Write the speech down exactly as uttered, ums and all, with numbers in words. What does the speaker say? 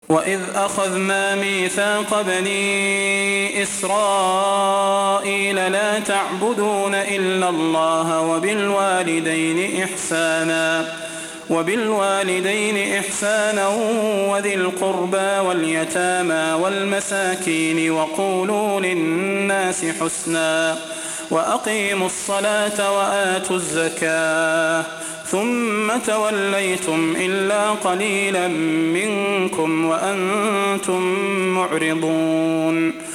وإذ أخذنا ميثاق بني إسرائيل لا تعبدون إلا الله وبالوالدين إحسانا وبالوالدين إحسانا وذي القربى واليتامى والمساكين وقولوا للناس حسنا وأقيموا الصلاة وآتوا الزكاة ثم توليتم إلا قليلا منكم وأنتم معرضون